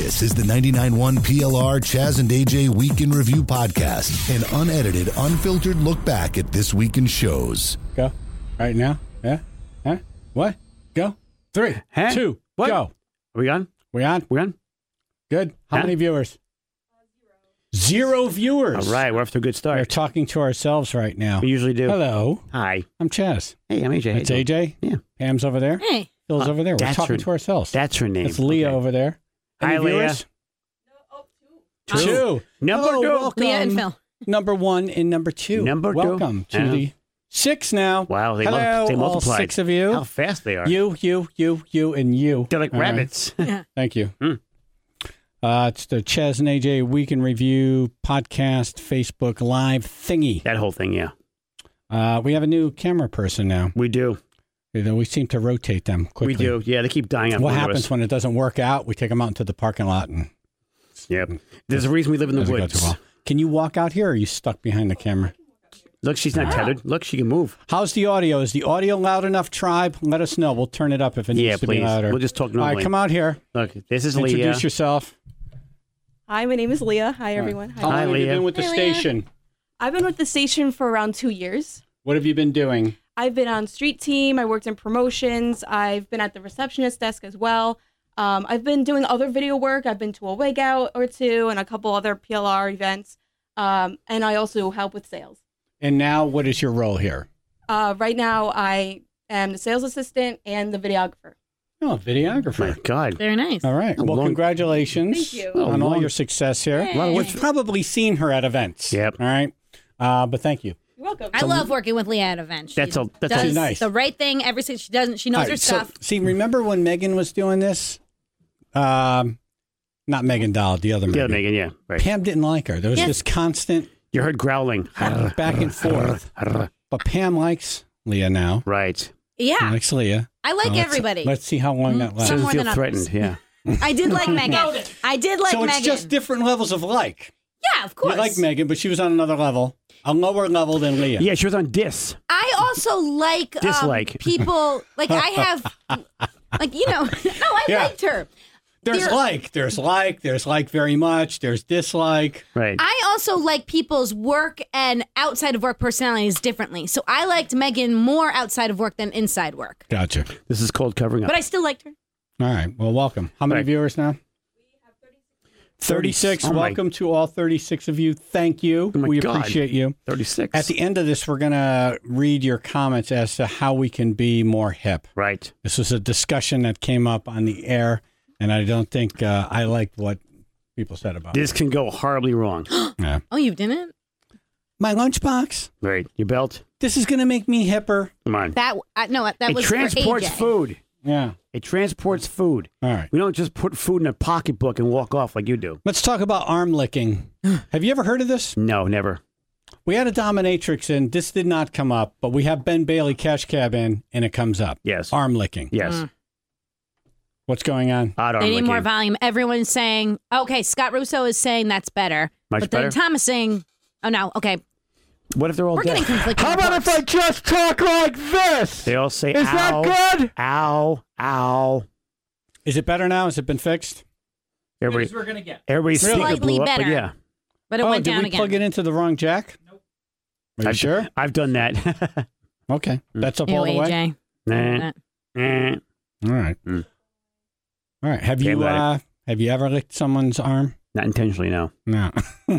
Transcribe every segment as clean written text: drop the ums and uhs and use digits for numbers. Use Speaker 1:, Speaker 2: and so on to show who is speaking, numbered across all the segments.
Speaker 1: This is the 99.1 PLR Chaz and AJ Week in Review podcast, an unedited, unfiltered look back at this week in shows.
Speaker 2: Go. Right now? Yeah? Huh? What? Go. 3, 2,
Speaker 3: what?
Speaker 2: Go.
Speaker 3: Are we on?
Speaker 2: We on?
Speaker 3: We on?
Speaker 2: Good. How many viewers? 0 viewers.
Speaker 3: All right, we're off to a good start.
Speaker 2: We're talking to ourselves right now.
Speaker 3: We usually do.
Speaker 2: Hello.
Speaker 3: Hi.
Speaker 2: I'm Chaz.
Speaker 3: Hey, I'm AJ.
Speaker 2: It's AJ.
Speaker 3: Yeah.
Speaker 2: Pam's over there.
Speaker 4: Hey.
Speaker 2: Phil's over there. We're talking to ourselves.
Speaker 3: That's her name.
Speaker 2: It's Leah over there. Any
Speaker 3: Hi, Leah.
Speaker 2: viewers? Two.
Speaker 3: Number
Speaker 2: Hello,
Speaker 3: 2.
Speaker 2: welcome.
Speaker 4: Leah and Phil.
Speaker 2: Number 1 and number 2.
Speaker 3: Number 2.
Speaker 2: Welcome to
Speaker 3: Yeah.
Speaker 2: the 6 now.
Speaker 3: Wow, they
Speaker 2: Hello, all
Speaker 3: multiplied.
Speaker 2: 6 of you.
Speaker 3: How fast they are.
Speaker 2: You, and you.
Speaker 3: They're like
Speaker 2: All right.
Speaker 3: rabbits.
Speaker 2: Thank you.
Speaker 3: Hmm.
Speaker 2: It's the Chaz and AJ Week in Review podcast, Facebook Live thingy.
Speaker 3: That whole thing, yeah.
Speaker 2: We have a new camera person now.
Speaker 3: We do.
Speaker 2: We seem to rotate them quickly.
Speaker 3: We do. Yeah, they keep dying out.
Speaker 2: What happens when it doesn't work out? We take them out into the parking lot. And
Speaker 3: Yep. There's a reason we live in the
Speaker 2: doesn't go
Speaker 3: woods.
Speaker 2: too well. Can you walk out here or are you stuck behind the camera?
Speaker 3: Look, she's not tethered. Look, she can move.
Speaker 2: How's the audio? Is the audio loud enough, Tribe? Let us know. We'll turn it up if it needs
Speaker 3: Yeah,
Speaker 2: to
Speaker 3: please.
Speaker 2: be louder.
Speaker 3: We'll just talk
Speaker 2: All
Speaker 3: normally.
Speaker 2: right, come out here.
Speaker 3: Look, this is Leah.
Speaker 2: Introduce yourself.
Speaker 5: Hi, my name is Leah. Hi, everyone.
Speaker 2: How long
Speaker 3: Hi,
Speaker 2: have you
Speaker 3: Leah.
Speaker 2: been with the
Speaker 4: Hey, Leah.
Speaker 2: station?
Speaker 5: I've been with the station for around 2 years.
Speaker 2: What have you been doing?
Speaker 5: I've been on street team. I worked in promotions. I've been at the receptionist desk as well. I've been doing other video work. I've been to a wig out or two and a couple other PLR events. And I also help with sales.
Speaker 2: And now what is your role here?
Speaker 5: Right now, I am the sales assistant and the videographer.
Speaker 2: Oh, videographer.
Speaker 3: My God.
Speaker 4: Very nice.
Speaker 2: All right. Well,
Speaker 3: long-
Speaker 2: congratulations
Speaker 5: Thank you.
Speaker 2: on all
Speaker 3: long-
Speaker 2: your success here.
Speaker 4: Yay.
Speaker 2: You've probably seen her at events.
Speaker 3: Yep.
Speaker 2: All right. But thank you.
Speaker 5: You're welcome.
Speaker 4: I love working with Leah at events. She
Speaker 3: That's
Speaker 4: does
Speaker 2: nice.
Speaker 4: the right thing every single. She doesn't. She knows
Speaker 2: All
Speaker 4: her
Speaker 2: right, so,
Speaker 4: stuff.
Speaker 2: see, remember when Megan was doing this? Not Megan Dahl, the other
Speaker 3: Yeah,
Speaker 2: Megan.
Speaker 3: Megan, yeah. Right.
Speaker 2: Pam didn't like her. There was
Speaker 4: Yes.
Speaker 2: this constant
Speaker 3: You heard growling.
Speaker 2: back and forth. But Pam likes Leah now.
Speaker 3: Right.
Speaker 4: Yeah,
Speaker 2: Likes Leah.
Speaker 4: I like
Speaker 2: Let's-
Speaker 4: everybody.
Speaker 2: Let's see how long that lasts.
Speaker 4: Some
Speaker 3: Doesn't
Speaker 4: more
Speaker 3: feel
Speaker 4: than others.
Speaker 3: threatened, yeah.
Speaker 4: I did like Megan. I did like
Speaker 2: so it's
Speaker 4: Megan.
Speaker 2: just different levels of like.
Speaker 4: Yeah, of course.
Speaker 2: You like Megan, but she was on another level, a lower level than Leah.
Speaker 3: Yeah, she was on Dis.
Speaker 4: I also like
Speaker 3: Dislike.
Speaker 4: people. Like I have, like no, I
Speaker 2: Yeah.
Speaker 4: liked her.
Speaker 2: There's like very much, there's dislike.
Speaker 3: Right.
Speaker 4: I also like people's work and outside of work personalities differently. So I liked Megan more outside of work than inside work.
Speaker 2: Gotcha.
Speaker 3: This is called covering up.
Speaker 4: But I still liked her.
Speaker 2: All right. Well, welcome. How many
Speaker 3: Right.
Speaker 2: viewers now? 36.
Speaker 3: Oh, my-
Speaker 2: Welcome to all 36 of you. Thank you.
Speaker 3: Oh, my
Speaker 2: we
Speaker 3: God.
Speaker 2: appreciate you.
Speaker 3: 36.
Speaker 2: At the end of this, we're going to read your comments as to how we can be more hip.
Speaker 3: Right.
Speaker 2: This was a discussion that came up on the air, and I don't think I liked what people said about it.
Speaker 3: This can go horribly wrong.
Speaker 2: Yeah.
Speaker 4: Oh, you didn't?
Speaker 2: My lunchbox.
Speaker 3: Right. Your belt.
Speaker 2: This is going to make me hipper.
Speaker 3: Come on.
Speaker 4: No, that
Speaker 3: It
Speaker 4: was
Speaker 3: transports
Speaker 4: for AJ.
Speaker 3: food.
Speaker 2: Yeah.
Speaker 3: It transports food.
Speaker 2: All right.
Speaker 3: We don't just put food in a pocketbook and walk off like you do.
Speaker 2: Let's talk about arm licking. Have you ever heard of this?
Speaker 3: No, never.
Speaker 2: We had a dominatrix in. This did not come up, but we have Ben Bailey Cash Cab in, and it comes up.
Speaker 3: Yes.
Speaker 2: Arm licking.
Speaker 3: Yes.
Speaker 2: What's going on?
Speaker 3: Odd arm
Speaker 4: They need
Speaker 3: licking.
Speaker 4: more volume. Everyone's saying, okay, Scott Russo is saying that's better.
Speaker 3: Much
Speaker 4: but
Speaker 3: better?
Speaker 4: then Tom is saying, oh, no, okay.
Speaker 3: What if they're all
Speaker 4: We're
Speaker 3: dead?
Speaker 4: getting conflicting
Speaker 2: How about
Speaker 4: reports.
Speaker 2: if I just talk like this?
Speaker 3: They all say,
Speaker 2: Is
Speaker 3: ow,
Speaker 2: that good?
Speaker 3: ow, ow.
Speaker 2: Is it better now? Has it been fixed?
Speaker 3: Everybody,
Speaker 6: we're gonna get.
Speaker 3: everybody's speaker
Speaker 4: Slightly
Speaker 3: blew up, but
Speaker 4: better.
Speaker 3: yeah.
Speaker 4: But it went
Speaker 2: did
Speaker 4: down
Speaker 2: we
Speaker 4: again.
Speaker 2: plug it into the wrong jack? Nope. Are you sure?
Speaker 3: I've done that.
Speaker 2: Okay. That's up
Speaker 4: Ew,
Speaker 2: all the way?
Speaker 4: AJ.
Speaker 3: Nah. Nah.
Speaker 2: All right.
Speaker 3: Mm.
Speaker 2: All right. Have
Speaker 3: Okay,
Speaker 2: you
Speaker 3: let
Speaker 2: have you ever licked someone's arm?
Speaker 3: Not intentionally, no.
Speaker 2: No.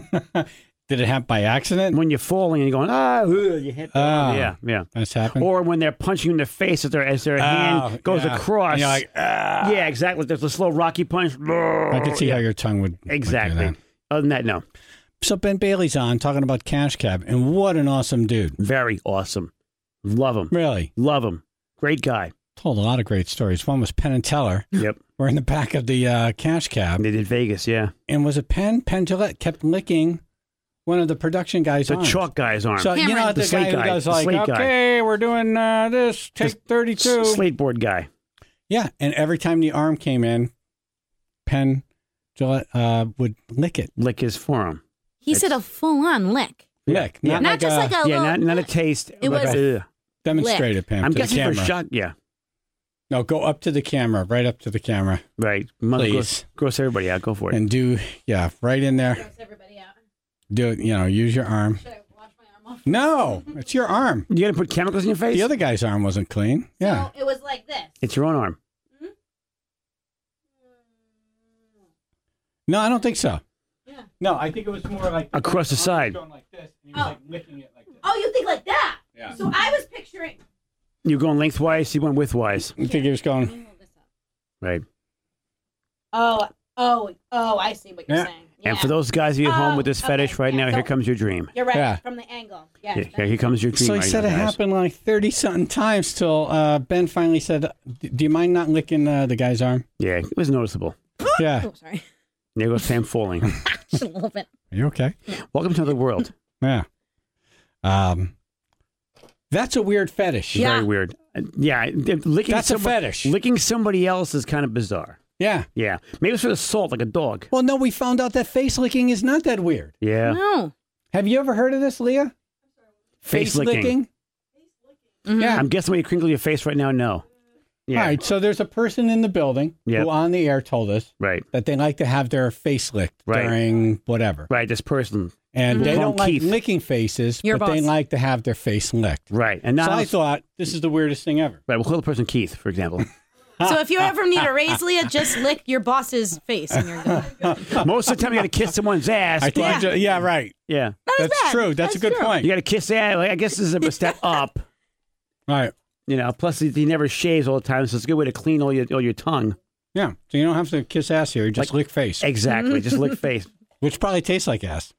Speaker 2: Did it happen by accident?
Speaker 3: When you're falling and you're going, you hit the
Speaker 2: Ah.
Speaker 3: Yeah, yeah.
Speaker 2: That's happened?
Speaker 3: Or when they're punching you in the face as their hand goes
Speaker 2: yeah.
Speaker 3: across.
Speaker 2: And you're like, ah.
Speaker 3: Yeah, exactly. There's a slow Rocky punch.
Speaker 2: I could see
Speaker 3: Yeah.
Speaker 2: how your tongue would do
Speaker 3: Exactly.
Speaker 2: that.
Speaker 3: Other than that, no.
Speaker 2: So Ben Bailey's on talking about Cash Cab, and what an awesome dude.
Speaker 3: Very awesome. Love him.
Speaker 2: Really.
Speaker 3: Love him. Great guy.
Speaker 2: Told a lot of great stories. One was Penn and Teller.
Speaker 3: Yep.
Speaker 2: We're in the back of the Cash Cab.
Speaker 3: They did Vegas, yeah.
Speaker 2: And was it Penn? Penn Gillette kept licking one of the production guys'
Speaker 3: The
Speaker 2: arms.
Speaker 3: chalk guy's arm.
Speaker 2: So, you
Speaker 4: Cameron.
Speaker 2: know,
Speaker 3: The
Speaker 2: the
Speaker 3: slate
Speaker 2: guy who
Speaker 3: guy.
Speaker 2: does
Speaker 3: The
Speaker 2: like,
Speaker 3: slate guy.
Speaker 2: okay, we're doing this, take 32.
Speaker 3: Slateboard guy.
Speaker 2: Yeah, and every time the arm came in, Penn Gillette would lick it.
Speaker 3: Lick his forearm.
Speaker 4: He said a full-on lick.
Speaker 2: Lick.
Speaker 3: Yeah.
Speaker 2: Not,
Speaker 4: Not
Speaker 2: like
Speaker 4: just like a
Speaker 3: Yeah,
Speaker 4: little
Speaker 3: not a taste.
Speaker 4: It
Speaker 3: but,
Speaker 4: was-
Speaker 3: ugh.
Speaker 2: demonstrate it, Pam,
Speaker 3: I'm
Speaker 2: to the
Speaker 3: guessing for
Speaker 2: camera.
Speaker 3: shot. Yeah.
Speaker 2: No, go up to the camera, right up to the camera.
Speaker 3: Right.
Speaker 2: Please.
Speaker 3: Gross everybody out. Go for it.
Speaker 2: And right in there.
Speaker 4: Gross everybody out.
Speaker 2: Do it, use your arm.
Speaker 4: Should I wash my arm off?
Speaker 2: No, it's your arm.
Speaker 3: You got to put chemicals in your face?
Speaker 2: The other guy's arm wasn't clean. Yeah.
Speaker 4: So it was like this.
Speaker 3: It's your own arm.
Speaker 2: No, I don't think so.
Speaker 4: Yeah.
Speaker 2: No, I think it was more like
Speaker 3: Across the side.
Speaker 2: Going like this, and he was like licking it like this.
Speaker 4: Oh, you think like that?
Speaker 2: Yeah.
Speaker 4: So I was picturing.
Speaker 3: You're going lengthwise, he went widthwise.
Speaker 2: I think he was going.
Speaker 4: Move this up.
Speaker 3: Right.
Speaker 4: Oh, I see what you're
Speaker 2: Yeah.
Speaker 4: saying.
Speaker 3: And
Speaker 4: Yeah.
Speaker 3: for those guys of you at home with this
Speaker 4: Okay,
Speaker 3: fetish right
Speaker 4: yeah,
Speaker 3: now,
Speaker 4: so-
Speaker 3: here comes your dream.
Speaker 4: You're right.
Speaker 2: Yeah.
Speaker 4: From the angle. Yes.
Speaker 3: Yeah, here comes your dream
Speaker 2: So he
Speaker 3: right
Speaker 2: said
Speaker 3: now,
Speaker 2: it
Speaker 3: guys.
Speaker 2: happened like 30-something times till Ben finally said, "Do you mind not licking the guy's arm?"
Speaker 3: Yeah, it was noticeable.
Speaker 2: Yeah.
Speaker 4: Oh, sorry.
Speaker 3: There goes Sam falling.
Speaker 4: Just a little bit.
Speaker 2: Are you okay?
Speaker 3: Welcome to the world.
Speaker 2: Yeah. That's a weird fetish.
Speaker 4: Yeah.
Speaker 3: Very weird. Yeah, licking
Speaker 2: That's a fetish.
Speaker 3: Licking somebody else is kind of bizarre.
Speaker 2: Yeah.
Speaker 3: Yeah, maybe it's for the salt, like a dog.
Speaker 2: Well, no, we found out that face licking is not that weird.
Speaker 3: Yeah,
Speaker 4: No.
Speaker 2: Have you ever heard of this, Leah?
Speaker 3: face licking.
Speaker 4: Mhm.
Speaker 2: Yeah.
Speaker 3: I'm guessing when you crinkle your face right now, no. Yeah,
Speaker 2: All right. So there's a person in the building
Speaker 3: Yep.
Speaker 2: who on the air told us
Speaker 3: right,
Speaker 2: that they like to have their face licked
Speaker 3: Right.
Speaker 2: during whatever.
Speaker 3: right. This person,
Speaker 2: And they
Speaker 3: Call
Speaker 2: don't
Speaker 3: him
Speaker 2: like
Speaker 3: Keith.
Speaker 2: licking faces,
Speaker 4: Your
Speaker 2: but they
Speaker 4: boss.
Speaker 2: like to have their face licked.
Speaker 3: right, and
Speaker 2: So
Speaker 3: now
Speaker 2: I thought, this is the weirdest thing ever.
Speaker 3: right. We'll call the person Keith, for example.
Speaker 4: So if you ever need a raise, Leah, just lick your boss's face and you're good.
Speaker 3: Most of the time, you got to kiss someone's ass.
Speaker 2: I
Speaker 3: but-
Speaker 2: thought, yeah, right.
Speaker 3: yeah,
Speaker 2: That's
Speaker 4: bad.
Speaker 2: true. That's a good
Speaker 4: true.
Speaker 2: point.
Speaker 3: you got to kiss that. Like, I guess this is a step up.
Speaker 2: Right.
Speaker 3: You know, plus he never shaves all the time, so it's a good way to clean all your tongue.
Speaker 2: Yeah. So you don't have to kiss ass here. You just lick face,
Speaker 3: Exactly, just lick face.
Speaker 2: which probably tastes like ass.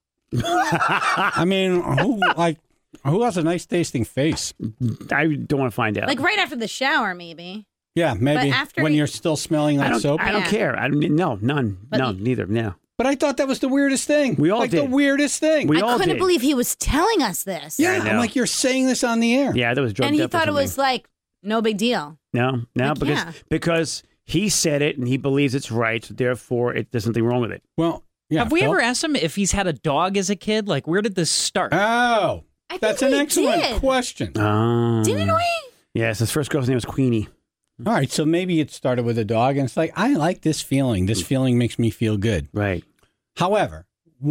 Speaker 2: I mean, who has a nice tasting face?
Speaker 3: I don't want to find out.
Speaker 4: Like right after the shower, maybe.
Speaker 2: Yeah, maybe
Speaker 4: But after
Speaker 2: when
Speaker 4: you-
Speaker 2: you're still smelling like soap.
Speaker 3: I don't
Speaker 4: Yeah.
Speaker 3: care. No, none.
Speaker 4: But
Speaker 3: no,
Speaker 4: you-
Speaker 3: neither. No.
Speaker 2: But I thought that was the weirdest thing.
Speaker 3: We all
Speaker 2: like the
Speaker 3: did.
Speaker 2: weirdest thing.
Speaker 3: We
Speaker 4: I
Speaker 3: all
Speaker 4: couldn't
Speaker 3: did.
Speaker 4: believe he was telling us this.
Speaker 2: yeah,
Speaker 3: I
Speaker 2: I'm
Speaker 3: know.
Speaker 2: like, you're saying this on the air.
Speaker 3: Yeah, that was drugged
Speaker 4: And he
Speaker 3: up or
Speaker 4: thought it was
Speaker 3: something.
Speaker 4: like no big deal.
Speaker 3: No,
Speaker 4: Like, yeah.
Speaker 3: because he said it and he believes it's right, so therefore there's nothing wrong with it.
Speaker 2: Well, yeah.
Speaker 6: Have we
Speaker 2: Phil?
Speaker 6: ever asked him if he's had a dog as a kid? Like, where did this start?
Speaker 2: Oh,
Speaker 4: I think
Speaker 2: that's an
Speaker 4: we
Speaker 2: excellent
Speaker 4: did.
Speaker 2: question.
Speaker 4: Didn't we?
Speaker 3: Yes, his first girl's name was Queenie.
Speaker 2: All right, so maybe it started with a dog, and it's like, I like this feeling. This feeling makes me feel good.
Speaker 3: Right.
Speaker 2: However,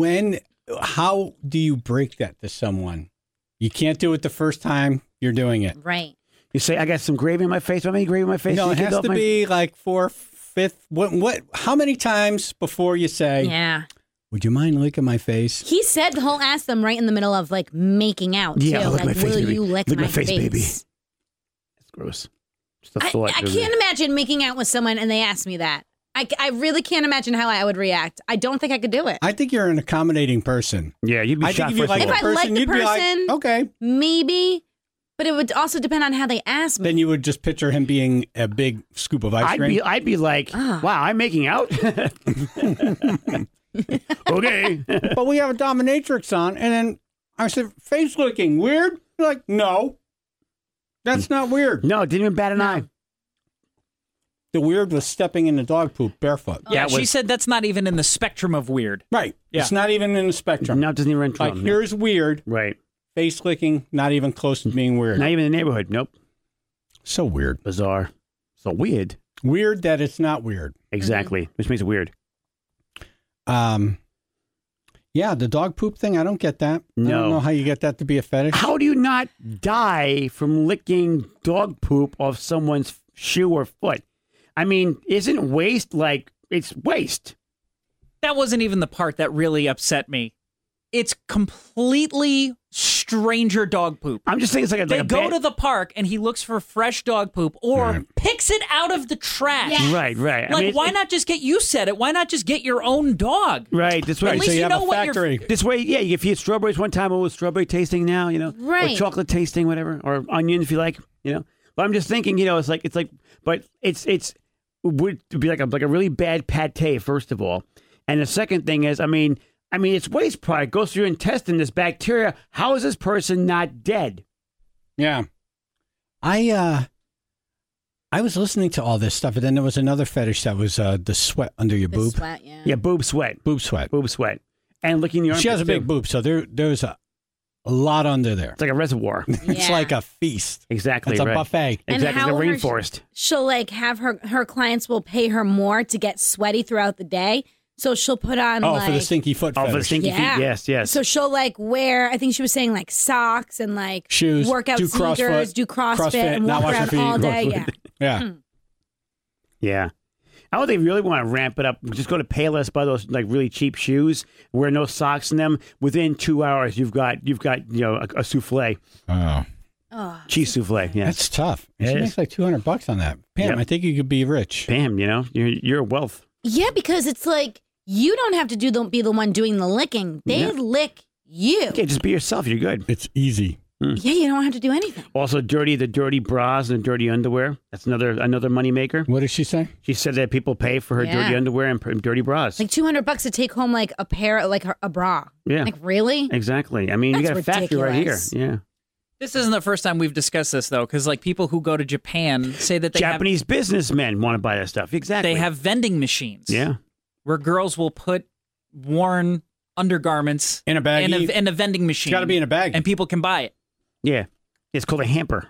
Speaker 2: how do you break that to someone? You can't do it the first time you're doing it.
Speaker 4: Right.
Speaker 3: You say, I got some gravy on my face. How many gravy on my face?
Speaker 2: No,
Speaker 3: You
Speaker 2: it
Speaker 3: get
Speaker 2: has
Speaker 3: off
Speaker 2: to
Speaker 3: my-
Speaker 2: be like 4th, 5th. What? How many times before you say,
Speaker 4: Yeah.
Speaker 2: would you mind licking my face?
Speaker 4: He said he'll ask them right in the middle of like making out.
Speaker 3: Yeah,
Speaker 4: too.
Speaker 3: lick my
Speaker 4: Like,
Speaker 3: face,
Speaker 4: will
Speaker 3: baby.
Speaker 4: you lick
Speaker 3: Lick
Speaker 4: my
Speaker 3: my face,
Speaker 4: face?
Speaker 3: baby. It's gross. Just a
Speaker 4: I
Speaker 3: thought.
Speaker 4: can't imagine making out with someone and they ask me that. I really can't imagine how I would react. I don't think I could do it.
Speaker 2: I think you're an accommodating person.
Speaker 3: Yeah, you'd be
Speaker 2: I
Speaker 3: shot
Speaker 2: think if you
Speaker 3: first
Speaker 2: like
Speaker 3: of
Speaker 2: the
Speaker 3: all.
Speaker 4: If I like
Speaker 2: person,
Speaker 4: the
Speaker 2: you'd be like,
Speaker 4: person-
Speaker 2: okay.
Speaker 4: Maybe, but it would also depend on how they ask me.
Speaker 2: Then you would just picture him being a big scoop of ice cream.
Speaker 3: I'd be like,
Speaker 4: Ah.
Speaker 3: wow, I'm making out? Okay.
Speaker 2: But we have a dominatrix on, and then I said, face licking, weird? You're like, no. That's not weird.
Speaker 3: No, didn't even bat an eye.
Speaker 2: The weird was stepping in the dog poop barefoot.
Speaker 6: Yeah,
Speaker 3: That
Speaker 6: she
Speaker 3: was-
Speaker 6: said that's not even in the spectrum of weird.
Speaker 2: Right.
Speaker 6: Yeah.
Speaker 2: It's not even in the spectrum.
Speaker 3: No, it doesn't even enter.
Speaker 2: Like, here's weird.
Speaker 3: Right.
Speaker 2: Face licking, not even close to being weird.
Speaker 3: Not even in the neighborhood. Nope.
Speaker 2: So weird.
Speaker 3: Bizarre. So weird.
Speaker 2: Weird that it's not weird.
Speaker 3: Exactly. Which makes it weird.
Speaker 2: Yeah, the dog poop thing, I don't get that. I
Speaker 3: No.
Speaker 2: don't know how you get that to be a fetish.
Speaker 3: How do you not die from licking dog poop off someone's shoe or foot? I mean, isn't waste like it's waste?
Speaker 6: That wasn't even the part that really upset me. It's completely stranger dog poop.
Speaker 3: I'm just saying it's like a
Speaker 6: They
Speaker 3: like a
Speaker 6: go
Speaker 3: bad-
Speaker 6: to the park and he looks for fresh dog poop or
Speaker 2: Right.
Speaker 6: picks it out of the trash.
Speaker 3: Right. I
Speaker 6: Like,
Speaker 3: mean,
Speaker 6: why not just get, you said it, why not just get your own dog?
Speaker 3: Right. That's right.
Speaker 6: At least
Speaker 2: so you
Speaker 6: you
Speaker 2: have
Speaker 6: know
Speaker 2: a
Speaker 6: what you're-
Speaker 2: factory.
Speaker 3: This way, yeah, if you had strawberries one time, it was strawberry tasting now, or
Speaker 4: Right.
Speaker 3: chocolate tasting, whatever, or onion if you like, But I'm just thinking, it's like, but it would be like a really bad pate, first of all, and the second thing is, I mean, it's waste product, goes through your intestine, this bacteria. How is this person not dead?
Speaker 2: Yeah. I was listening to all this stuff, and then there was another fetish that was the sweat under your
Speaker 4: The
Speaker 2: boob.
Speaker 4: sweat, yeah.
Speaker 3: Yeah, boob sweat,
Speaker 2: Boob sweat.
Speaker 3: and licking the armpits.
Speaker 2: She has a big
Speaker 3: too.
Speaker 2: boob, so there's a A lot under there.
Speaker 3: It's like a reservoir.
Speaker 2: It's
Speaker 4: Yeah.
Speaker 2: like a feast.
Speaker 3: Exactly.
Speaker 2: It's a
Speaker 3: right.
Speaker 2: buffet.
Speaker 4: And
Speaker 3: Exactly.
Speaker 4: how
Speaker 3: The
Speaker 4: her-
Speaker 3: rainforest.
Speaker 4: She'll like have her clients will pay her more to get sweaty throughout the day. So she'll put on
Speaker 2: Oh,
Speaker 4: like
Speaker 2: for the stinky foot
Speaker 3: Oh, for the
Speaker 2: fetish.
Speaker 3: stinky
Speaker 4: Yeah.
Speaker 3: feet. Yes, yes.
Speaker 4: So she'll like wear, I think she was saying like socks and like
Speaker 2: Shoes,
Speaker 4: workout
Speaker 2: do
Speaker 4: sneakers,
Speaker 2: CrossFit,
Speaker 4: do CrossFit,
Speaker 2: CrossFit,
Speaker 4: and
Speaker 2: not
Speaker 4: walk
Speaker 2: wash your
Speaker 4: around all
Speaker 2: feet,
Speaker 4: day.
Speaker 2: CrossFit.
Speaker 4: Yeah.
Speaker 2: Yeah.
Speaker 3: Yeah. I would think really want to ramp it up. Just go to Payless, buy those like really cheap shoes, wear no socks in them. Within 2 hours, you've got a souffle,
Speaker 2: Oh,
Speaker 4: Oh,
Speaker 3: cheese souffle. Yeah,
Speaker 2: that's tough.
Speaker 3: It
Speaker 2: She
Speaker 3: is.
Speaker 2: makes like $200 on that. Pam,
Speaker 3: Yep.
Speaker 2: I think you could be rich.
Speaker 3: bam. You're a wealth.
Speaker 4: yeah, because it's like you don't have to be the one doing the licking. They
Speaker 3: Yeah.
Speaker 4: lick you.
Speaker 3: Okay, just be yourself. You're good.
Speaker 2: It's easy.
Speaker 4: Yeah, you don't have to do anything.
Speaker 3: Also, the dirty bras and dirty underwear. That's another moneymaker.
Speaker 2: What did she say?
Speaker 3: She said that people pay for her
Speaker 4: Yeah.
Speaker 3: dirty underwear and dirty bras.
Speaker 4: Like $200 to take home like a pair, like a bra.
Speaker 3: Yeah,
Speaker 4: Like really?
Speaker 3: exactly. I mean, you got
Speaker 4: That's
Speaker 3: a factory right here.
Speaker 4: ridiculous.
Speaker 3: Yeah,
Speaker 6: This isn't the first time we've discussed this though, because like people who go to Japan say that they
Speaker 3: Japanese businessmen want to buy that stuff. Exactly.
Speaker 6: have vending machines.
Speaker 3: Yeah.
Speaker 6: where girls will put worn undergarments
Speaker 2: In a baggie?
Speaker 6: in a vending machine.
Speaker 2: It's got to be in a bag.
Speaker 6: and people can buy it.
Speaker 3: Yeah. It's called a hamper.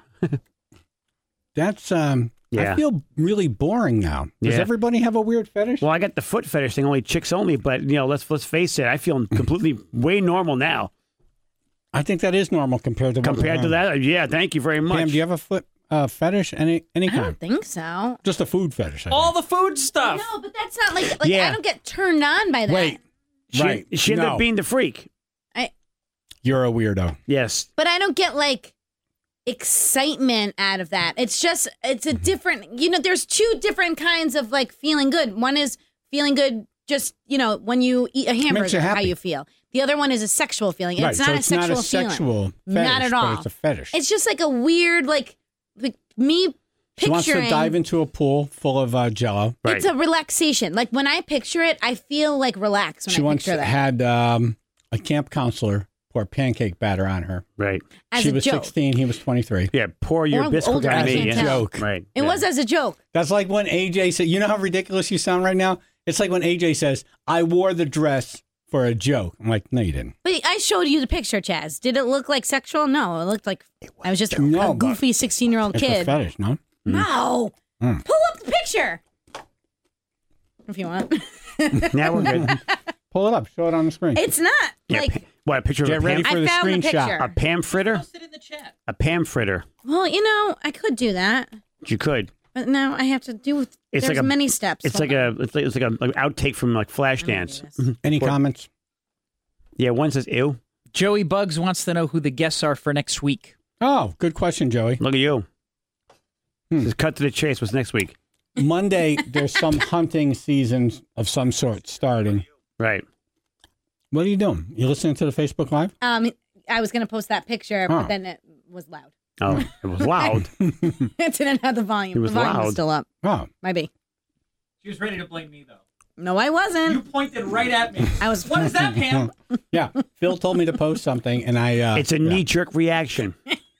Speaker 2: That's
Speaker 3: Yeah.
Speaker 2: I feel really boring now. Does
Speaker 3: Yeah.
Speaker 2: everybody have a weird fetish?
Speaker 3: Well, I got the foot fetish thing, only chicks only, but let's face it, I feel completely way normal now
Speaker 2: I think that is normal compared to what
Speaker 3: compared
Speaker 2: we
Speaker 3: to
Speaker 2: have.
Speaker 3: that. Yeah, thank you very much.
Speaker 2: Pam, do you have a foot fetish? Any
Speaker 4: I
Speaker 2: kind?
Speaker 4: don't think so.
Speaker 2: Just a food fetish. I
Speaker 6: All
Speaker 2: think.
Speaker 6: the food stuff.
Speaker 4: No, but that's not like
Speaker 3: Yeah.
Speaker 4: I don't get turned on by that.
Speaker 2: Wait, right?
Speaker 3: She ended
Speaker 2: No.
Speaker 3: up being the freak.
Speaker 2: You're a weirdo.
Speaker 3: Yes.
Speaker 4: But I don't get like excitement out of that. It's a different, there's two different kinds of like feeling good. One is feeling good just, when you eat a hamburger,
Speaker 2: you
Speaker 4: how
Speaker 2: happy.
Speaker 4: you feel. The other one is a sexual feeling.
Speaker 2: Right,
Speaker 4: It's
Speaker 2: so
Speaker 4: not
Speaker 2: it's
Speaker 4: a sexual
Speaker 2: not a
Speaker 4: feeling.
Speaker 2: sexual fetish,
Speaker 4: Not at all.
Speaker 2: but it's a fetish.
Speaker 4: It's just like a weird, like me
Speaker 2: She wants
Speaker 4: picturing.
Speaker 2: to dive into a pool full of Jello.
Speaker 3: Right.
Speaker 4: It's a relaxation. Like when I picture it, I feel like relaxed when
Speaker 2: She
Speaker 4: I
Speaker 2: once
Speaker 4: picture that.
Speaker 2: had a camp counselor pour pancake batter on her.
Speaker 3: Right.
Speaker 4: As
Speaker 2: She
Speaker 4: a
Speaker 2: was
Speaker 4: joke.
Speaker 2: 16. He was 23.
Speaker 3: Yeah, pour your
Speaker 4: Or
Speaker 3: biscuit
Speaker 4: older,
Speaker 3: on
Speaker 4: I
Speaker 3: me.
Speaker 4: can't
Speaker 3: Yeah.
Speaker 4: tell.
Speaker 2: Joke.
Speaker 3: Right.
Speaker 4: It
Speaker 3: yeah.
Speaker 4: was as a joke.
Speaker 2: That's like when AJ said, you know how ridiculous you sound right now? It's like when AJ says, I wore the dress for a joke. I'm like, no, you didn't.
Speaker 4: But I showed you the picture, Chaz. Did it look like sexual? No, it looked like I was just a
Speaker 2: No, but
Speaker 4: goofy 16-year-old
Speaker 2: It's a
Speaker 4: kid.
Speaker 2: fetish, no?
Speaker 4: No.
Speaker 2: Mm.
Speaker 4: Pull up the picture if you want.
Speaker 3: Now we're good.
Speaker 2: Pull it up. Show it on the screen.
Speaker 4: It's not
Speaker 3: Yeah,
Speaker 4: like.
Speaker 3: what, a picture
Speaker 2: Get
Speaker 3: of a
Speaker 2: ready
Speaker 3: Pam?
Speaker 2: for
Speaker 4: I
Speaker 2: the
Speaker 4: found the
Speaker 2: screenshot.
Speaker 4: picture.
Speaker 3: A Pam fritter?
Speaker 6: Post it in the chat.
Speaker 3: A Pam fritter.
Speaker 4: Well, I could do that,
Speaker 3: You could.
Speaker 4: but now I have to do.
Speaker 3: It's
Speaker 4: There's
Speaker 3: like
Speaker 4: many steps.
Speaker 3: It's like a outtake from like Flashdance.
Speaker 2: Any comments?
Speaker 3: Yeah, one says ew.
Speaker 6: Joey Bugs wants to know who the guests are for next week.
Speaker 2: Oh, good question, Joey.
Speaker 3: Look at you. Just cut to the chase. What's next week?
Speaker 2: Monday, there's some hunting season of some sort starting.
Speaker 3: Right.
Speaker 2: What are you doing? You listening to the Facebook Live?
Speaker 4: I was going to post that picture,
Speaker 2: Oh.
Speaker 4: but then it was loud.
Speaker 3: Oh, it was loud.
Speaker 4: It didn't have the volume.
Speaker 3: It was
Speaker 4: the volume
Speaker 3: loud.
Speaker 4: was still up.
Speaker 2: Oh,
Speaker 4: Maybe.
Speaker 6: She was ready to blame me though.
Speaker 4: No, I wasn't.
Speaker 6: You pointed right at me.
Speaker 4: I was.
Speaker 6: What is that, Pam?
Speaker 2: yeah. Phil told me to post something, and I.
Speaker 3: It's a knee-jerk reaction.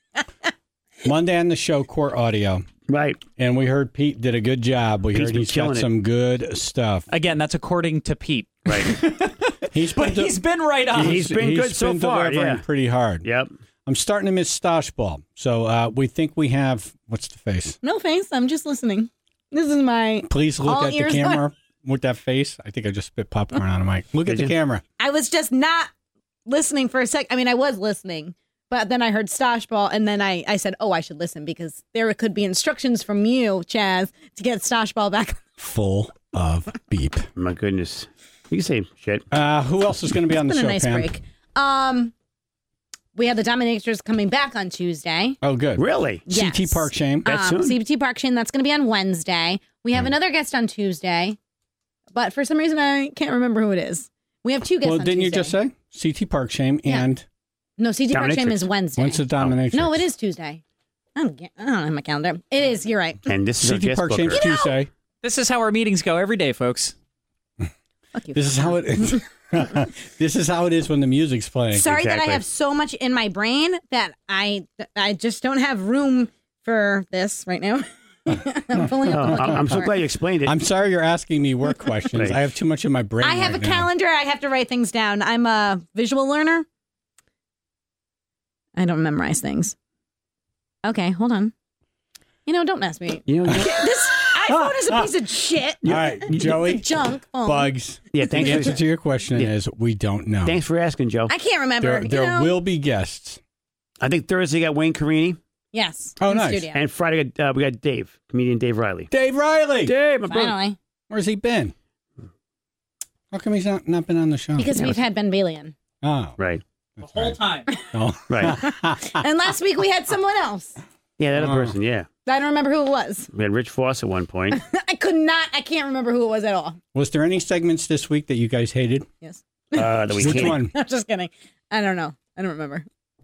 Speaker 2: Monday on the show, Court Audio,
Speaker 3: Right.
Speaker 2: and we heard Pete did a good job. We
Speaker 3: Pete's
Speaker 2: heard
Speaker 3: been
Speaker 2: he's
Speaker 3: killing
Speaker 2: got
Speaker 3: it.
Speaker 2: some good stuff.
Speaker 6: Again, that's according to Pete.
Speaker 3: Right.
Speaker 2: He's
Speaker 6: But
Speaker 2: been
Speaker 6: he's been right on.
Speaker 3: He's been good so far,
Speaker 2: delivering
Speaker 3: yeah.
Speaker 2: pretty hard.
Speaker 3: Yep.
Speaker 2: I'm starting to miss Stosh Ball. So we think we have, what's the face?
Speaker 4: No face. I'm just listening. This is my.
Speaker 2: Please look
Speaker 4: All
Speaker 2: at the
Speaker 4: ears
Speaker 2: camera with that face. I think I just spit popcorn on a mic. Look at
Speaker 3: Did
Speaker 2: the
Speaker 3: you?
Speaker 2: camera.
Speaker 4: I was just not listening for a sec. I mean, I was listening, but then I heard Stosh Ball, and then I said, "Oh, I should listen because there could be instructions from you, Chaz, to get Stosh Ball back."
Speaker 2: Full of beep.
Speaker 3: My goodness. You can say shit.
Speaker 2: Who else is going to be on the
Speaker 4: It's
Speaker 2: show,
Speaker 4: been a nice
Speaker 2: Pam?
Speaker 4: break. We have the Dominatrix coming back on Tuesday.
Speaker 2: Oh, good.
Speaker 3: Really?
Speaker 4: Yes.
Speaker 2: CT Park Shame.
Speaker 3: That's soon?
Speaker 4: CBT Park Shin, that's going to be on Wednesday. We have another guest on Tuesday, but for some reason I can't remember who it is. We have two guests
Speaker 2: Well,
Speaker 4: on
Speaker 2: didn't
Speaker 4: Tuesday.
Speaker 2: you just say CT Park Shame
Speaker 4: Yeah.
Speaker 2: and
Speaker 4: No, CT Park Shame
Speaker 3: Dominatrix.
Speaker 4: is Wednesday.
Speaker 2: when's the Dominatrix?
Speaker 4: No, it is Tuesday. I don't have my calendar. It is. You're right.
Speaker 3: And this is our
Speaker 2: CT
Speaker 3: guest
Speaker 2: Park
Speaker 3: booker.
Speaker 2: Shame's Tuesday.
Speaker 6: This is how our meetings go every day, folks.
Speaker 4: Fuck you.
Speaker 2: This is how it is. This is how it is when the music's playing.
Speaker 4: Sorry that
Speaker 3: Exactly.
Speaker 4: I have so much in my brain that I just don't have room for this right now. I'm pulling up.
Speaker 3: Oh,
Speaker 4: looking
Speaker 3: I'm so
Speaker 4: for it.
Speaker 3: glad you explained it.
Speaker 2: I'm sorry you're asking me work questions.
Speaker 3: Right.
Speaker 2: I have too much in my brain.
Speaker 4: I have
Speaker 2: right
Speaker 4: a
Speaker 2: now.
Speaker 4: calendar. I have to write things down. I'm a visual learner. I don't memorize things. Okay, hold on. Don't ask me. This iPhone is a piece of shit.
Speaker 2: All right, Joey.
Speaker 4: It's a junk phone.
Speaker 2: Bugs.
Speaker 3: Yeah,
Speaker 2: The
Speaker 3: thanks.
Speaker 2: answer to your question is we don't know.
Speaker 3: Thanks for asking, Joe.
Speaker 4: I can't remember.
Speaker 2: There will be guests.
Speaker 3: I think Thursday got Wayne Carini,
Speaker 4: Yes.
Speaker 2: Oh,
Speaker 4: in
Speaker 2: nice.
Speaker 4: Studio.
Speaker 3: and Friday we got Dave, comedian Dave Riley.
Speaker 2: Dave Riley.
Speaker 3: Dave, my brother.
Speaker 4: Finally.
Speaker 2: Where's he been? How come he's not been on the show?
Speaker 4: Because we've had Ben Bailey in.
Speaker 2: Oh.
Speaker 3: Right,
Speaker 6: The whole time.
Speaker 2: Oh.
Speaker 3: right.
Speaker 4: And last week we had someone else.
Speaker 3: Yeah, that other person. Yeah,
Speaker 4: I don't remember who it was.
Speaker 3: we had Rich Foss at one point.
Speaker 4: I can't remember who it was at all.
Speaker 2: Was there any segments this week that you guys hated?
Speaker 4: Yes.
Speaker 3: That we
Speaker 2: Which
Speaker 3: can't.
Speaker 2: one?
Speaker 4: I'm just kidding. I don't know. I don't remember.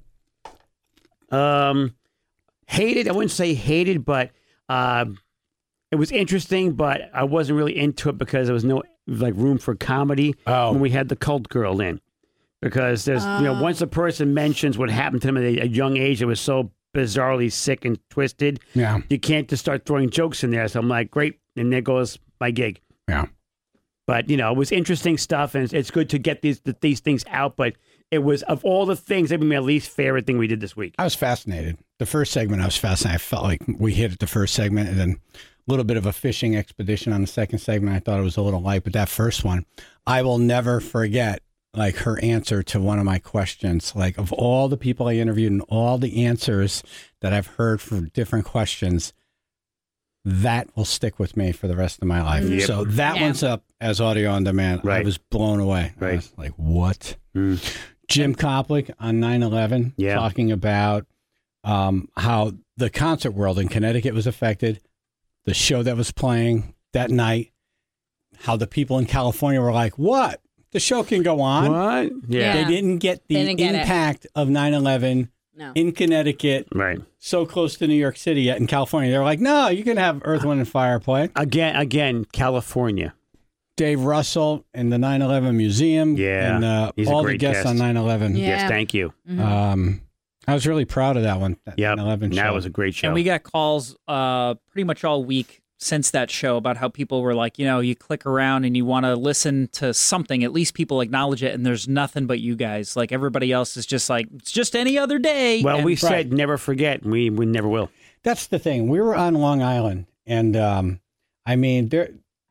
Speaker 3: Hated. I wouldn't say hated, but it was interesting. But I wasn't really into it because there was no room for comedy when we had the cult girl in. Because there's once a person mentions what happened to them at a young age, it was so bizarrely sick and twisted.
Speaker 2: Yeah.
Speaker 3: You can't just start throwing jokes in there. So I'm like, great, and there goes my gig.
Speaker 2: Yeah.
Speaker 3: But it was interesting stuff, and it's good to get these things out. But it was, of all the things, it was my least favorite thing we did this week.
Speaker 2: I was fascinated. The first segment, I was fascinated. I felt like we hit at the first segment and then a little bit of a fishing expedition on the second segment. I thought it was a little light, but that first one, I will never forget her answer to one of my questions. Of all the people I interviewed and all the answers that I've heard for different questions, that will stick with me for the rest of my life.
Speaker 3: Yep.
Speaker 2: So that one's up as audio on demand. I
Speaker 3: Right.
Speaker 2: was blown away. I
Speaker 3: Right.
Speaker 2: was like, what? Jim Koplik on 9/11 talking about how the concert world in Connecticut was affected, the show that was playing that night, how the people in California were like, what? The show can go on.
Speaker 3: What? Yeah.
Speaker 2: They didn't get the impact of 9/11 in Connecticut,
Speaker 3: Right.
Speaker 2: so close to New York City, yet in California. They were like, no, you can have Earth, Wind, and Fire play.
Speaker 3: Again, California.
Speaker 2: Dave Russell and the 9/11 Museum.
Speaker 3: Yeah.
Speaker 2: And
Speaker 3: He's a
Speaker 2: all the
Speaker 3: great
Speaker 2: guests
Speaker 3: guest.
Speaker 2: on 9/11.
Speaker 4: Yeah.
Speaker 3: Yes, thank you.
Speaker 2: I was really proud of that one. That
Speaker 3: Yeah,
Speaker 2: 9/11 show.
Speaker 3: that was a great show.
Speaker 6: And we got calls pretty much all week since that show about how people were like, you click around and you want to listen to something. At least people acknowledge it, and there's nothing but you guys. Like everybody else is just like, it's just any other day.
Speaker 3: Well,
Speaker 6: and
Speaker 3: we said never forget, and we never will.
Speaker 2: That's the thing. We were on Long Island, and I mean, there,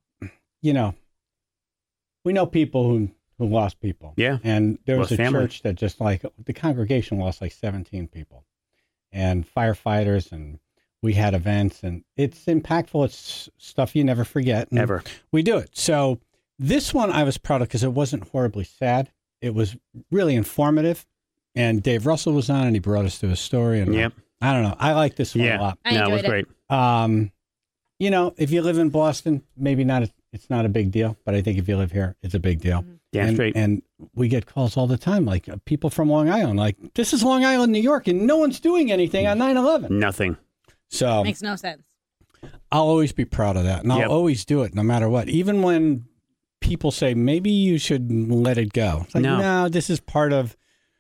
Speaker 2: we know people who lost people.
Speaker 3: Yeah.
Speaker 2: And there was
Speaker 3: Lost
Speaker 2: a
Speaker 3: family.
Speaker 2: church that just the congregation lost 17 people, and firefighters, and we had events, and it's impactful. It's stuff you never forget. And
Speaker 3: Ever.
Speaker 2: we do it. So this one I was proud of because it wasn't horribly sad. It was really informative, and Dave Russell was on, and he brought us to his story. And
Speaker 3: Yep.
Speaker 2: I don't know. I like this one a lot.
Speaker 4: I
Speaker 3: No, it was
Speaker 4: enjoyed it.
Speaker 3: great.
Speaker 2: If you live in Boston, maybe not. It's not a big deal, but I think if you live here, it's a big deal.
Speaker 3: Damn
Speaker 2: and,
Speaker 3: straight.
Speaker 2: And we get calls all the time, people from Long Island, this is Long Island, New York, and no one's doing anything on 9/11.
Speaker 3: Nothing.
Speaker 2: So
Speaker 4: Makes no sense.
Speaker 2: I'll always be proud of that, and I'll always do it, no matter what. Even when people say maybe you should let it go, it's like, no, this is part of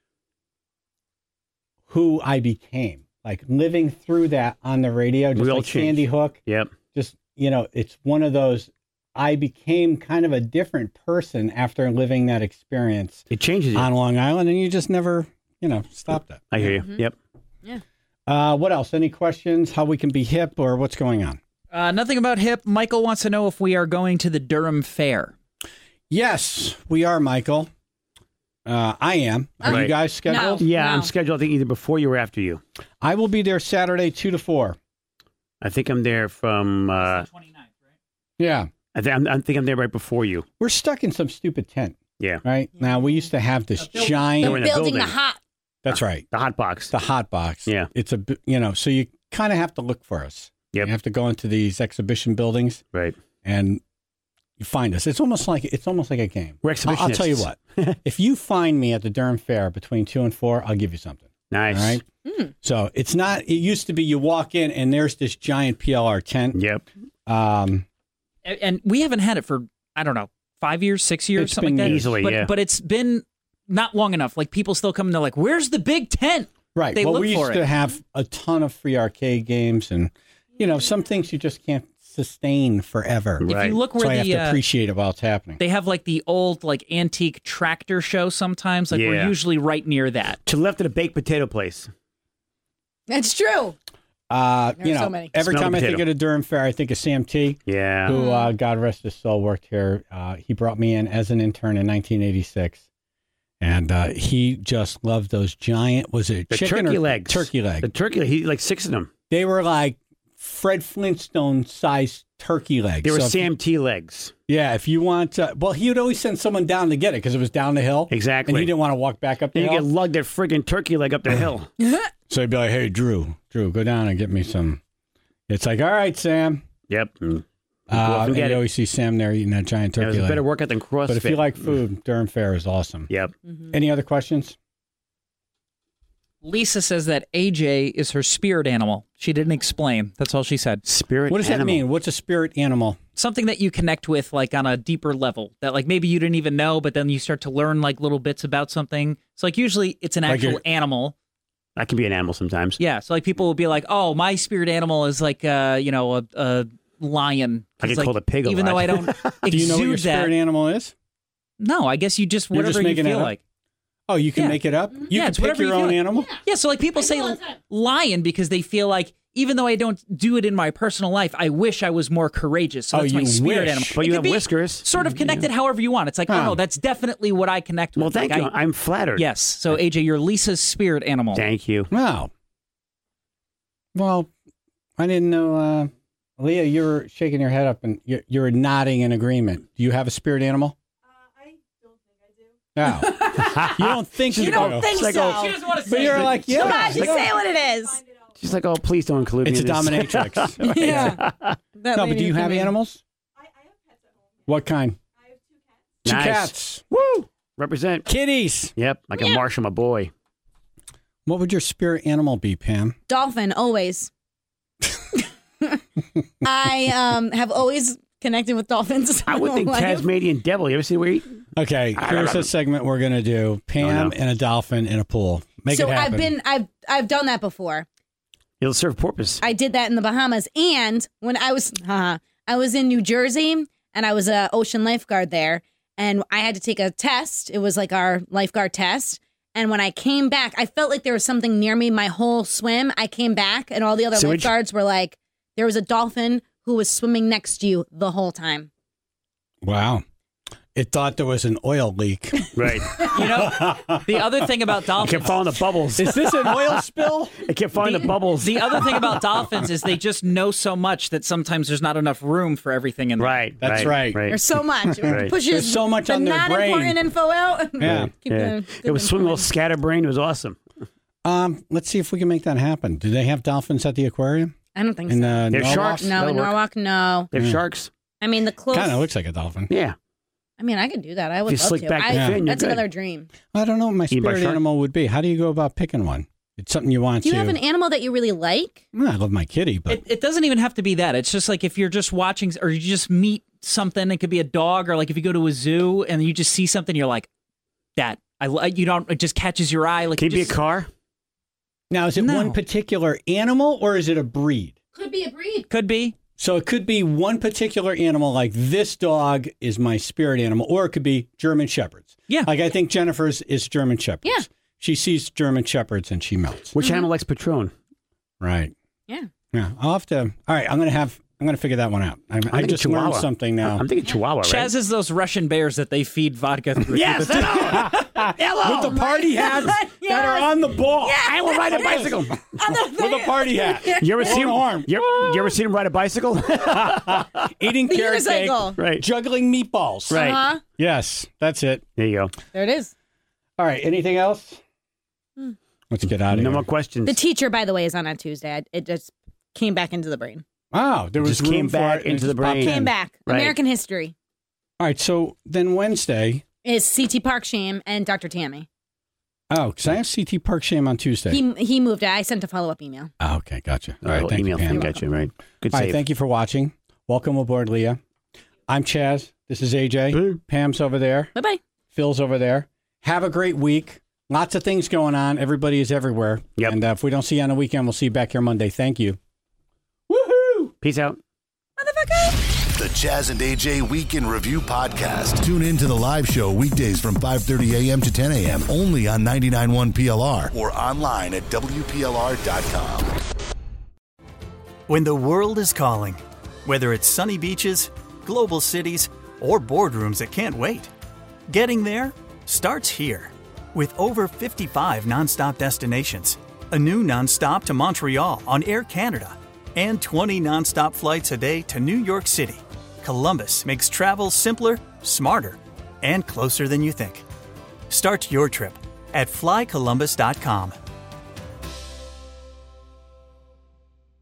Speaker 2: who I became. Living through that on the radio, just
Speaker 3: Real
Speaker 2: like
Speaker 3: change.
Speaker 2: Sandy Hook.
Speaker 3: Yep.
Speaker 2: Just, it's one of those, I became kind of a different person after living that experience
Speaker 3: It changes you.
Speaker 2: on Long Island, and you just never, stopped it.
Speaker 3: I hear you. Yep.
Speaker 2: What else? Any questions? How we can be hip or what's going on?
Speaker 6: Nothing about hip. Michael wants to know if we are going to the Durham Fair.
Speaker 2: Yes, we are, Michael. I am. Are you
Speaker 3: Right.
Speaker 2: guys scheduled?
Speaker 3: Yeah,
Speaker 4: No.
Speaker 3: I'm scheduled, I think, either before you or after you.
Speaker 2: I will be there Saturday 2 to 4.
Speaker 3: I think I'm there from,
Speaker 6: 29th, right?
Speaker 2: Yeah.
Speaker 3: I think I'm there right before you.
Speaker 2: We're stuck in some stupid tent,
Speaker 3: Yeah.
Speaker 2: right? Now, we used to have this
Speaker 3: They were
Speaker 2: giant...
Speaker 3: in the
Speaker 4: Building
Speaker 3: building.
Speaker 4: the hot.
Speaker 2: That's right.
Speaker 3: The hot box.
Speaker 2: The hot box.
Speaker 3: Yeah.
Speaker 2: It's so you kind of have to look for us.
Speaker 3: Yep.
Speaker 2: You have to go into these exhibition buildings
Speaker 3: Right.
Speaker 2: and you find us. It's almost like a game.
Speaker 3: We're
Speaker 2: I'll tell you
Speaker 3: exhibitionists.
Speaker 2: what. If you find me at the Durham Fair between 2 and 4, I'll give you something.
Speaker 3: Nice.
Speaker 2: All right. So it's not. It used to be you walk in and there's this giant PLR tent.
Speaker 3: Yep.
Speaker 6: And we haven't had it for, I don't know, 5 years, 6 years,
Speaker 2: It's
Speaker 6: something
Speaker 2: been
Speaker 6: like that.
Speaker 2: years.
Speaker 3: Easily,
Speaker 6: but,
Speaker 3: yeah.
Speaker 6: But it's been not long enough. People still come and they're like, where's the big tent?
Speaker 2: Right.
Speaker 6: They
Speaker 2: well,
Speaker 6: look
Speaker 2: we
Speaker 6: for
Speaker 2: used
Speaker 6: it.
Speaker 2: to have a ton of free arcade games, and some things you just can't sustain forever.
Speaker 3: Right.
Speaker 6: If you look
Speaker 2: So
Speaker 6: where
Speaker 2: I have
Speaker 6: the
Speaker 2: to appreciate it while it's happening.
Speaker 6: they have like the old like antique tractor show sometimes, like we're
Speaker 3: Yeah.
Speaker 6: usually right near that.
Speaker 3: To the left of the baked potato place.
Speaker 4: That's true.
Speaker 2: You know,
Speaker 4: so many.
Speaker 2: every
Speaker 3: Smell
Speaker 2: time
Speaker 3: the
Speaker 2: I think
Speaker 3: potato.
Speaker 2: of the Durham Fair, I think of Sam T,
Speaker 3: Yeah.
Speaker 2: who, God rest his soul, worked here. He brought me in as an intern in 1986. And he just loved those giant, was it
Speaker 3: The
Speaker 2: chicken
Speaker 3: turkey
Speaker 2: or
Speaker 3: legs.
Speaker 2: turkey leg?
Speaker 3: The turkey, he like 6 of them.
Speaker 2: They were like Fred Flintstone-sized turkey legs.
Speaker 3: They were
Speaker 2: So if-
Speaker 3: Sam T legs.
Speaker 2: Yeah, if you want well, he would always send someone down to get it because it was down the hill.
Speaker 3: Exactly.
Speaker 2: And he didn't want to walk back up the
Speaker 3: Then you
Speaker 2: hill.
Speaker 3: get lugged that friggin' turkey leg up the hill.
Speaker 2: So he'd be like, hey, Drew, go down and get me some. It's like, all right, Sam.
Speaker 3: Yep. Go up and
Speaker 2: And
Speaker 3: get
Speaker 2: you
Speaker 3: it.
Speaker 2: always see Sam there eating that giant
Speaker 3: It
Speaker 2: turkey
Speaker 3: was a
Speaker 2: leg.
Speaker 3: better workout than CrossFit.
Speaker 2: But if you like food, Durham Fair is awesome.
Speaker 3: Yep.
Speaker 2: Any other questions?
Speaker 6: Lisa says that AJ is her spirit animal. She didn't explain. That's all she said.
Speaker 3: Spirit
Speaker 2: What does that
Speaker 3: animal.
Speaker 2: mean? What's a spirit animal?
Speaker 6: Something that you connect with like on a deeper level that like maybe you didn't even know, but then you start to learn like little bits about something. So like usually it's an
Speaker 2: Like
Speaker 6: actual
Speaker 2: your-
Speaker 6: animal.
Speaker 3: That can be an animal sometimes.
Speaker 6: Yeah. So like people will be like, oh, my spirit animal is like a lion.
Speaker 3: I get
Speaker 6: It's
Speaker 3: called a pig a
Speaker 6: even though
Speaker 3: lot.
Speaker 6: I don't
Speaker 2: Do you know what your
Speaker 6: exude that.
Speaker 2: spirit animal is?
Speaker 6: No, I guess you just
Speaker 2: You're
Speaker 6: whatever
Speaker 2: just
Speaker 6: you
Speaker 2: making it
Speaker 6: feel
Speaker 2: up?
Speaker 6: like.
Speaker 2: Oh, you can
Speaker 6: Yeah.
Speaker 2: make it up? You
Speaker 6: Yeah,
Speaker 2: can
Speaker 6: it's
Speaker 2: pick
Speaker 6: whatever
Speaker 2: your
Speaker 6: you
Speaker 2: own
Speaker 6: feel like.
Speaker 2: animal?
Speaker 6: Yeah, so like people say lion because they feel like even though I don't do it in my personal life, I wish I was more courageous. So
Speaker 2: Oh,
Speaker 6: that's my
Speaker 2: you
Speaker 6: spirit
Speaker 2: wish.
Speaker 6: animal.
Speaker 3: But
Speaker 6: It
Speaker 3: you
Speaker 6: could
Speaker 3: have
Speaker 6: be
Speaker 3: whiskers.
Speaker 6: Sort of connected however you want. It's like, oh,
Speaker 2: Huh.
Speaker 6: no, that's definitely what I connect with.
Speaker 3: Well, thank
Speaker 6: Like,
Speaker 3: you. I'm flattered.
Speaker 6: Yes. So AJ, you're Lisa's spirit animal.
Speaker 3: Thank you.
Speaker 2: Wow. Well, I didn't know. Leah, you were shaking your head up and you're nodding in agreement. Do you have a spirit animal?
Speaker 5: I don't think I do.
Speaker 2: No. You don't think you
Speaker 4: don't think
Speaker 3: like,
Speaker 4: so.
Speaker 6: She doesn't want to
Speaker 2: But
Speaker 6: say
Speaker 2: you're
Speaker 6: it.
Speaker 2: like, yeah.
Speaker 4: Come on, just say what it is.
Speaker 3: She's like, oh, please don't include
Speaker 2: It's a
Speaker 3: me in this.
Speaker 2: dominatrix.
Speaker 4: Yeah.
Speaker 2: No, but do you have animals?
Speaker 5: I have pets at home.
Speaker 2: What kind?
Speaker 5: I have 2 cats.
Speaker 2: Two
Speaker 3: Nice.
Speaker 2: cats.
Speaker 3: Woo! Represent.
Speaker 2: Kitties.
Speaker 3: Yep. Like a Marshall, my boy.
Speaker 2: What would your spirit animal be, Pam?
Speaker 4: Dolphin, always. I have always connected with dolphins.
Speaker 3: I would think
Speaker 4: Like-
Speaker 3: Tasmanian devil. You ever see where he?
Speaker 2: Okay, here's a segment we're gonna do: Pam and a dolphin in a pool. Make
Speaker 4: so
Speaker 2: it happen.
Speaker 4: I've done that before.
Speaker 3: He'll serve porpoise.
Speaker 4: I did that in the Bahamas, and when I was in New Jersey, and I was a ocean lifeguard there, and I had to take a test. It was like our lifeguard test. And when I came back, I felt like there was something near me my whole swim. I came back, and all the other
Speaker 3: Sewage?
Speaker 4: lifeguards were like, there was a dolphin who was swimming next to you the whole time.
Speaker 2: Wow, it thought there was an oil leak.
Speaker 3: Right.
Speaker 6: You know, the other thing about
Speaker 3: It
Speaker 6: dolphins.
Speaker 3: kept falling the bubbles.
Speaker 2: Is this an oil spill?
Speaker 3: It kept falling the bubbles.
Speaker 6: The other thing about dolphins is they just know so much that sometimes there's not enough room for everything in there.
Speaker 3: Right.
Speaker 2: That's right.
Speaker 4: There's so much.
Speaker 3: Right.
Speaker 4: Pushes
Speaker 2: There's so much
Speaker 4: the
Speaker 2: on their
Speaker 4: not
Speaker 2: brain.
Speaker 4: important info out.
Speaker 2: Yeah.
Speaker 4: Keep
Speaker 3: Yeah.
Speaker 4: the
Speaker 3: It was
Speaker 4: good
Speaker 3: swimming all
Speaker 4: info in.
Speaker 3: scatterbrained. It was awesome.
Speaker 2: Let's see if we can make that happen. Do they have dolphins at the aquarium?
Speaker 4: I don't think
Speaker 2: In
Speaker 4: so.
Speaker 2: the
Speaker 3: They're
Speaker 2: Norwalk?
Speaker 3: sharks.
Speaker 4: No,
Speaker 3: That'll
Speaker 4: in
Speaker 3: work.
Speaker 4: Norwalk, no.
Speaker 3: They have sharks.
Speaker 4: I mean, the close.
Speaker 2: Kind of looks like a dolphin.
Speaker 3: Yeah.
Speaker 4: I mean, I could do that. I would
Speaker 3: you
Speaker 4: love
Speaker 3: slick
Speaker 4: to.
Speaker 3: back
Speaker 2: the fin,
Speaker 3: you're
Speaker 4: That's
Speaker 3: good.
Speaker 4: another dream.
Speaker 2: I don't know what my
Speaker 3: Eaten by
Speaker 2: spirit
Speaker 3: shark?
Speaker 2: animal would be. How do you go about picking one? It's something you want
Speaker 4: Do you
Speaker 2: to.
Speaker 4: have an animal that you really like?
Speaker 2: Well, I love my kitty, but
Speaker 6: It doesn't even have to be that. It's just like if you're just watching or you just meet something, it could be a dog, or like if you go to a zoo and you just see something, you're like, that. You don't, it just catches your eye. Like
Speaker 3: Can it
Speaker 6: you
Speaker 3: be a
Speaker 6: just-
Speaker 3: car?
Speaker 2: now is it
Speaker 6: No.
Speaker 2: one particular animal or is it a breed?
Speaker 4: Could be a breed.
Speaker 6: Could be.
Speaker 2: So it could be one particular animal, like this dog is my spirit animal, or it could be German Shepherds.
Speaker 6: Yeah.
Speaker 2: Like I think Jennifer's is German Shepherds.
Speaker 4: Yeah.
Speaker 2: She sees German Shepherds and she melts.
Speaker 3: Which animal likes Patron?
Speaker 2: Right.
Speaker 4: Yeah.
Speaker 2: Yeah. I'll have to. All right. I'm going to figure that one out. I
Speaker 3: thinking
Speaker 2: just learned
Speaker 3: Chihuahua.
Speaker 2: something now.
Speaker 3: I'm thinking Chihuahua, right?
Speaker 6: Chaz is those Russian bears that they feed vodka through.
Speaker 3: Yes, hello.
Speaker 2: With the party hats that are on the ball.
Speaker 3: I will ride a bicycle.
Speaker 2: With a party hat.
Speaker 3: You ever
Speaker 2: One
Speaker 3: seen
Speaker 2: arm.
Speaker 3: You ever seen him ride a bicycle?
Speaker 2: Eating
Speaker 4: The
Speaker 2: carrot cake.
Speaker 4: unicycle.
Speaker 3: Right.
Speaker 2: Juggling meatballs.
Speaker 3: Right.
Speaker 4: Uh-huh.
Speaker 2: Yes. That's it.
Speaker 3: There you go.
Speaker 4: There it is.
Speaker 2: All right. Anything else? Let's get out of
Speaker 3: No
Speaker 2: here.
Speaker 3: more questions.
Speaker 4: The teacher, by the way, is on Tuesday. It just came back into the brain.
Speaker 2: Wow. There was
Speaker 3: Just came
Speaker 2: room for
Speaker 3: back
Speaker 2: it and
Speaker 3: into
Speaker 2: it
Speaker 3: the
Speaker 2: just popped
Speaker 3: brain.
Speaker 2: in.
Speaker 4: Came back.
Speaker 3: Right.
Speaker 4: American history
Speaker 2: All right. So then Wednesday.
Speaker 4: is C.T. Parksham and Dr. Tammy.
Speaker 2: Oh, because I have CT Park Sham on Tuesday.
Speaker 4: He moved it. I sent a follow-up email.
Speaker 2: Oh, okay. Gotcha. All right. Thank
Speaker 3: email
Speaker 2: you, Pam.
Speaker 3: thing got you, right? Good
Speaker 2: All right,
Speaker 3: save.
Speaker 2: thank you for watching. Welcome aboard, Leah. I'm Chaz. This is AJ.
Speaker 3: Boo.
Speaker 2: Pam's over there.
Speaker 4: Bye-bye.
Speaker 2: Phil's over there. Have a great week. Lots of things going on. Everybody is everywhere.
Speaker 3: Yep.
Speaker 2: And if we don't see you on the weekend, we'll see you back here Monday. Thank you.
Speaker 3: Peace out.
Speaker 5: motherfucker.
Speaker 1: The Chaz and AJ Week in Review podcast. Tune in to the live show weekdays from 5:30 a.m. to 10 a.m. only on 99.1 PLR or online at WPLR.com.
Speaker 7: When the world is calling, whether it's sunny beaches, global cities, or boardrooms that can't wait, getting there starts here. With over 55 nonstop destinations, a new nonstop to Montreal on Air Canada, and 20 nonstop flights a day to New York City, Columbus makes travel simpler, smarter, and closer than you think. Start your trip at flycolumbus.com.